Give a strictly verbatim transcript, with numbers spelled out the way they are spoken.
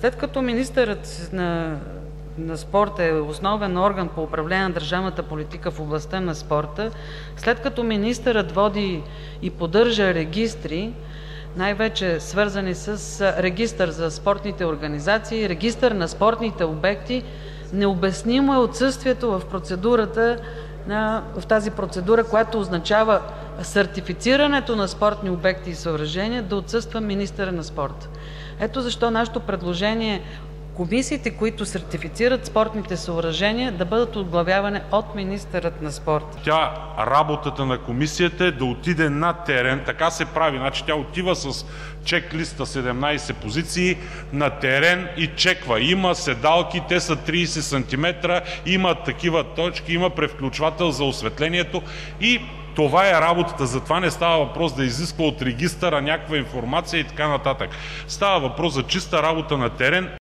След като министърът на, на спорта е основен орган по управление на държавната политика в областта на спорта, след като министърът води и поддържа регистри, най-вече свързани с регистър за спортните организации, регистър на спортните обекти, необяснимо е отсъствието в процедурата, на, в тази процедура, която означава сертифицирането на спортни обекти и съоръжения, да отсъства министъра на спорта. Ето защо нашето предложение е комисиите, които сертифицират спортните съоръжения, да бъдат оглавявани от министърът на спорта. Тя, работата на комисията е да отиде на терен, така се прави. Значи тя отива с чек-листа седемнайсет позиции на терен и чеква. Има седалки, те са трийсет сантиметра, има такива точки, има превключвател за осветлението и това е работата. Затова не става въпрос да изисква от регистъра някаква информация и така нататък. Става въпрос за чиста работа на терен.